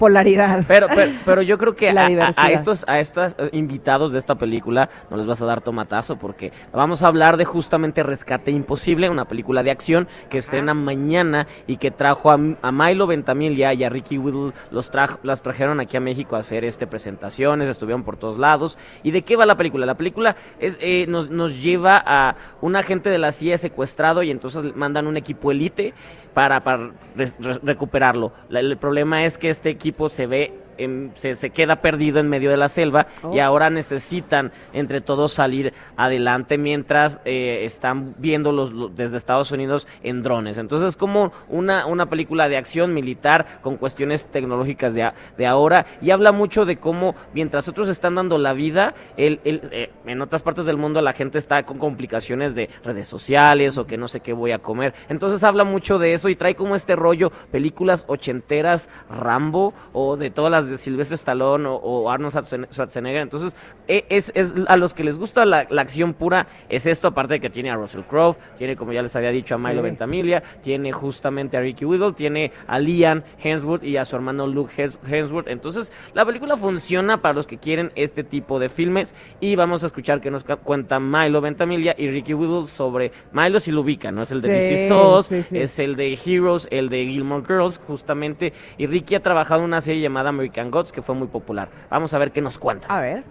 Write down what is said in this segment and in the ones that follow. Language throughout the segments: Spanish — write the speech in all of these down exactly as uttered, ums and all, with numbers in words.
polaridad. Pero, pero, pero yo creo que La a, a, diversidad. a estos a estos invitados de esta película no les vas a dar tomatazo porque vamos a hablar de justamente Rescate Imposible, una película de acción que estrena mañana y que trajo a, a Milo Ventimiglia y a Ricky Whittle, los trajo, las trajeron aquí a México a hacer este presentaciones, estuvieron por todos lados. ¿Y de qué va la película? La película es, eh, nos, nos lleva a un agente de la C I A secuestrado y entonces mandan un equipo elite para, para re, re, recuperarlo. La, el problema es que este equipo se ve En, se, se queda perdido en medio de la selva oh. y ahora necesitan entre todos salir adelante mientras eh, están viéndolos desde Estados Unidos en drones. Entonces es como una, una película de acción militar con cuestiones tecnológicas de, a, de ahora y habla mucho de cómo mientras otros están dando la vida, el, el, eh, en otras partes del mundo la gente está con complicaciones de redes sociales o que no sé qué voy a comer. Entonces habla mucho de eso y trae como este rollo películas ochenteras, Rambo o de todas las de Sylvester Stallone o, o Arnold Schwarzenegger. Entonces es, es a los que les gusta la, la acción pura es esto, aparte de que tiene a Russell Crowe, tiene, como ya les había dicho, a Milo sí. Ventimiglia, tiene justamente a Ricky Whittle, tiene a Liam Hemsworth y a su hermano Luke Hemsworth. Entonces la película funciona para los que quieren este tipo de filmes y vamos a escuchar que nos cuenta Milo Ventimiglia y Ricky Whittle sobre Milo, si lo ubican, ¿no? Es el de sí, This Is Us, sí, sí. es el de Heroes, el de Gilmore Girls justamente, y Ricky ha trabajado en una serie llamada American Gods que fue muy popular. Vamos a ver qué nos cuenta. A ver.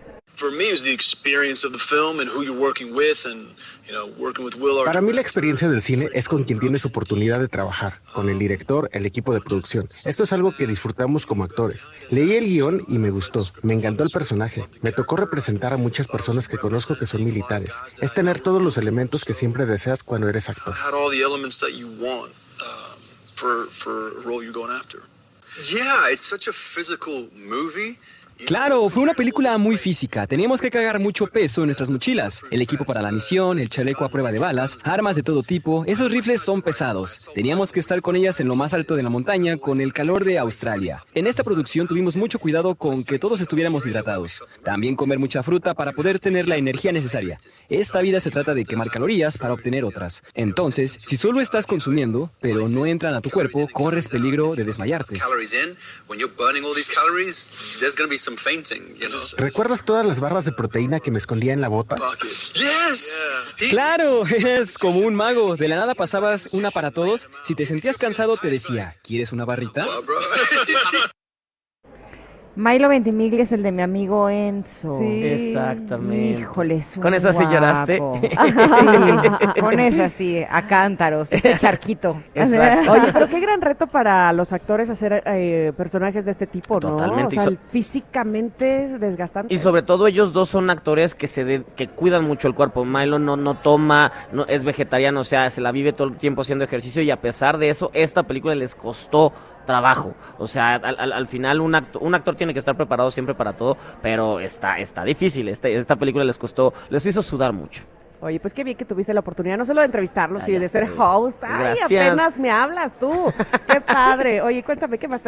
Para mí la experiencia del cine es con quien tienes oportunidad de trabajar, con el director, el equipo de producción. Esto es algo que disfrutamos como actores. Leí el guión y me gustó, me encantó el personaje. Me tocó representar a muchas personas que conozco que son militares. Es tener todos los elementos que siempre deseas cuando eres actor. Yeah, it's such a physical movie. Claro, fue una película muy física. Teníamos que cargar mucho peso en nuestras mochilas. El equipo para la misión, el chaleco a prueba de balas, armas de todo tipo. Esos rifles son pesados. Teníamos que estar con ellas en lo más alto de la montaña con el calor de Australia. En esta producción tuvimos mucho cuidado con que todos estuviéramos hidratados. También comer mucha fruta para poder tener la energía necesaria. Esta vida se trata de quemar calorías para obtener otras. Entonces, si solo estás consumiendo, pero no entran a tu cuerpo, corres peligro de desmayarte. ¿Recuerdas todas las barras de proteína que me escondía en la bota? Yes. Claro, es como un mago. De la nada pasabas una para todos. Si te sentías cansado, te decía, ¿quieres una barrita? Milo Ventimiglia es el de mi amigo Enzo. Sí. Exactamente. Híjole, es un ¿Con esa sí lloraste? Sí, con esa sí, a cántaros, ese charquito. Exacto. Oye, pero qué gran reto para los actores hacer eh, personajes de este tipo, ¿no? Totalmente. O sea, Y so- físicamente es desgastante. Y sobre todo ellos dos son actores que se de- que cuidan mucho el cuerpo. Milo no no toma, no es vegetariano, o sea, se la vive todo el tiempo haciendo ejercicio y a pesar de eso, esta película les costó trabajo. O sea, al, al, al final un actor, un actor tiene que estar preparado siempre para todo, pero está está difícil. Este, esta película les costó, les hizo sudar mucho. Oye, pues qué bien que tuviste la oportunidad no solo de entrevistarlos, Ah, sino ya de ser sé. host. Ay, Gracias. apenas me hablas tú. Qué padre. Oye, cuéntame, ¿qué más